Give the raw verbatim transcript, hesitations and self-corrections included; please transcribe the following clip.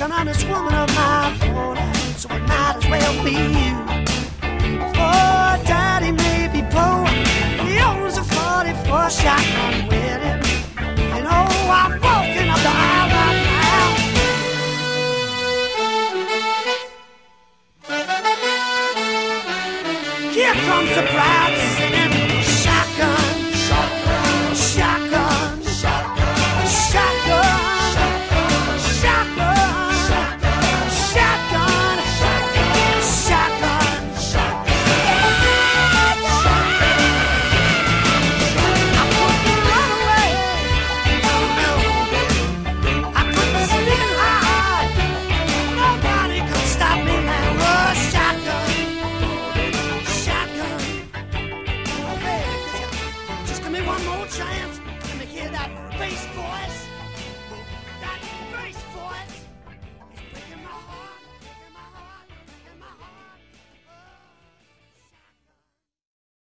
an honest woman of my own, so it might as well be you. Oh, Daddy may be poor, he owns a forty-four shotgun with him. You know, I'm walking up the aisle right now. Here comes the bride singing shotgun, shotgun, shotgun, shotgun, shotgun, shotgun, shotgun, shotgun, shotgun. I couldn't run away, I couldn't sneak hide. Nobody could stop me now. Oh, shotgun, shotgun. Oh, baby, just give me one more chance. Let me hear that bass voice.